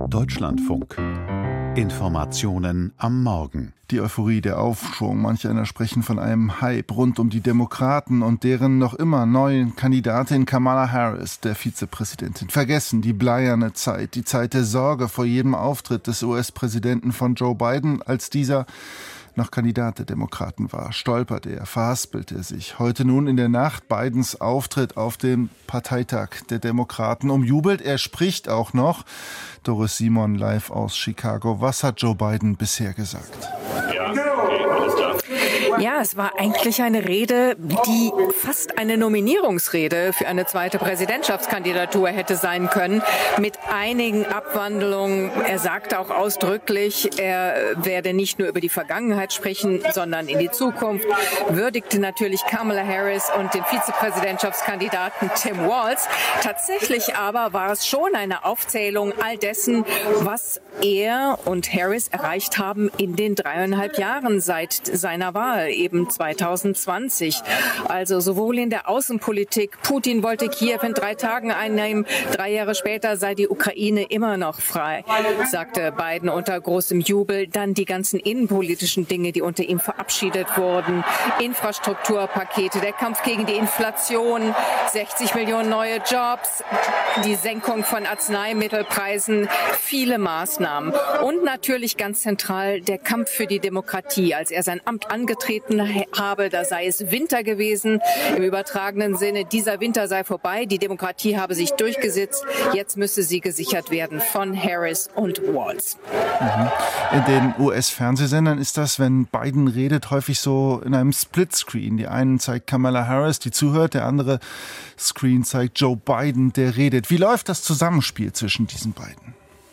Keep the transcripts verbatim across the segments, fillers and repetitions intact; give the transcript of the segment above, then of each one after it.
Deutschlandfunk. Informationen am Morgen. Die Euphorie, der Aufschwung, manch einer sprechen von einem Hype rund um die Demokraten und deren noch immer neuen Kandidatin Kamala Harris, der Vizepräsidentin. Vergessen die bleierne Zeit, die Zeit der Sorge vor jedem Auftritt des U S-Präsidenten von Joe Biden, als dieser noch Kandidat der Demokraten war. Stolperte er, verhaspelte er sich. Heute nun in der Nacht Bidens Auftritt auf dem Parteitag der Demokraten umjubelt. Er spricht auch noch. Doris Simon live aus Chicago. Was hat Joe Biden bisher gesagt? Ja, okay, alles klar. Ja, es war eigentlich eine Rede, die fast eine Nominierungsrede für eine zweite Präsidentschaftskandidatur hätte sein können, mit einigen Abwandlungen. Er sagte auch ausdrücklich, er werde nicht nur über die Vergangenheit sprechen, sondern in die Zukunft, würdigte natürlich Kamala Harris und den Vizepräsidentschaftskandidaten Tim Walz. Tatsächlich aber war es schon eine Aufzählung all dessen, was er und Harris erreicht haben in den dreieinhalb Jahren seit seiner Wahl, eben zwanzig zwanzig. Also sowohl in der Außenpolitik, Putin wollte Kiew in drei Tagen einnehmen, drei Jahre später sei die Ukraine immer noch frei, sagte Biden unter großem Jubel. Dann die ganzen innenpolitischen Dinge, die unter ihm verabschiedet wurden, Infrastrukturpakete, der Kampf gegen die Inflation, sechzig Millionen neue Jobs, die Senkung von Arzneimittelpreisen, viele Maßnahmen und natürlich ganz zentral der Kampf für die Demokratie. Als er sein Amt angetreten habe, da sei es Winter gewesen, im übertragenen Sinne, dieser Winter sei vorbei, die Demokratie habe sich durchgesetzt, jetzt müsse sie gesichert werden von Harris und Walz. In den U S-Fernsehsendern ist das, wenn Biden redet, häufig so in einem Splitscreen. Die einen zeigt Kamala Harris, die zuhört, der andere Screen zeigt Joe Biden, der redet. Wie läuft das Zusammenspiel zwischen diesen beiden?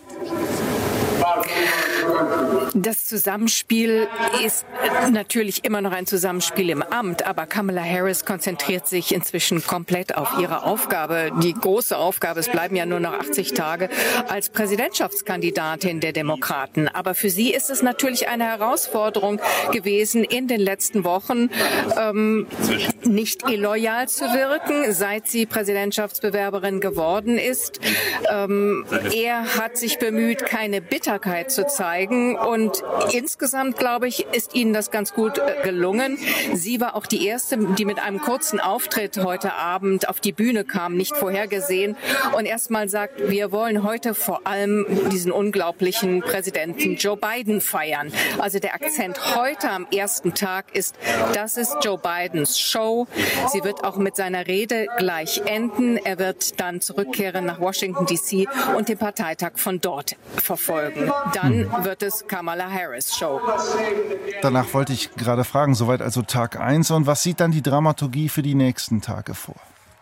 Das Zusammenspiel ist natürlich immer noch ein Zusammenspiel im Amt, aber Kamala Harris konzentriert sich inzwischen komplett auf ihre Aufgabe. Die große Aufgabe, es bleiben ja nur noch achtzig Tage, als Präsidentschaftskandidatin der Demokraten. Aber für sie ist es natürlich eine Herausforderung gewesen, in den letzten Wochen ähm, nicht illoyal zu wirken, seit sie Präsidentschaftsbewerberin geworden ist. Ähm, er hat sich bemüht, keine Bitterkeit zu zeigen, und Und insgesamt, glaube ich, ist ihnen das ganz gut gelungen. Sie war auch die erste, die mit einem kurzen Auftritt heute Abend auf die Bühne kam, nicht vorhergesehen, und erstmal sagt, wir wollen heute vor allem diesen unglaublichen Präsidenten Joe Biden feiern. Also der Akzent heute am ersten Tag ist, das ist Joe Bidens Show. Sie wird auch mit seiner Rede gleich enden. Er wird dann zurückkehren nach Washington D C und den Parteitag von dort verfolgen. Dann wird es Kamala Harris Show. Danach wollte ich gerade fragen, soweit also Tag eins. Und was sieht dann die Dramaturgie für die nächsten Tage vor?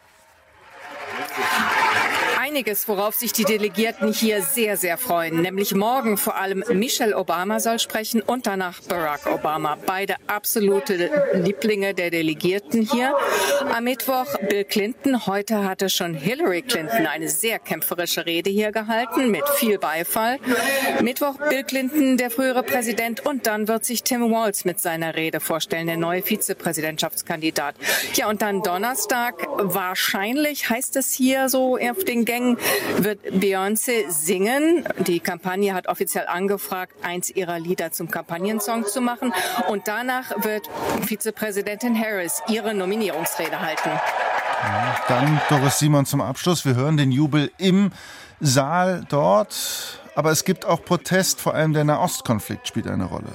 Einiges, worauf sich die Delegierten hier sehr, sehr freuen. Nämlich morgen vor allem Michelle Obama soll sprechen und danach Barack Obama. Beide absolute Lieblinge der Delegierten hier. Am Mittwoch Bill Clinton. Heute hatte schon Hillary Clinton eine sehr kämpferische Rede hier gehalten mit viel Beifall. Mittwoch Bill Clinton, der frühere Präsident. Und dann wird sich Tim Walz mit seiner Rede vorstellen, der neue Vizepräsidentschaftskandidat. Ja, und dann Donnerstag, wahrscheinlich heißt es hier so auf den Gängen, wird Beyoncé singen. Die Kampagne hat offiziell angefragt, eins ihrer Lieder zum Kampagnensong zu machen. Und danach wird Vizepräsidentin Harris ihre Nominierungsrede halten. Ja, dann Doris Simon zum Abschluss. Wir hören den Jubel im Saal dort. Aber es gibt auch Protest, vor allem der Nahostkonflikt spielt eine Rolle.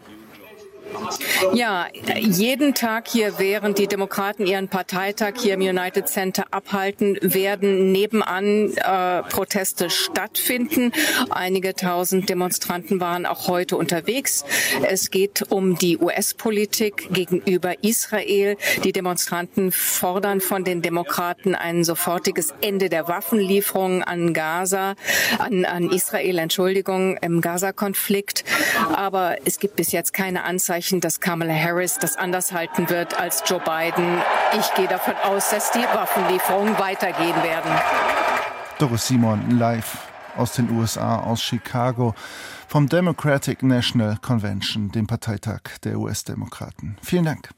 Ja, jeden Tag hier, während die Demokraten ihren Parteitag hier im United Center abhalten, werden nebenan äh, Proteste stattfinden. Einige tausend Demonstranten waren auch heute unterwegs. Es geht um die U S-Politik gegenüber Israel. Die Demonstranten fordern von den Demokraten ein sofortiges Ende der Waffenlieferungen an Gaza, an, an Israel, Entschuldigung, im Gaza-Konflikt. Aber es gibt bis jetzt keine Anzeichen, dass Kamala Harris das anders halten wird als Joe Biden. Ich gehe davon aus, dass die Waffenlieferungen weitergehen werden. Doris Simon live aus den U S A, aus Chicago, vom Democratic National Convention, dem Parteitag der U S-Demokraten. Vielen Dank.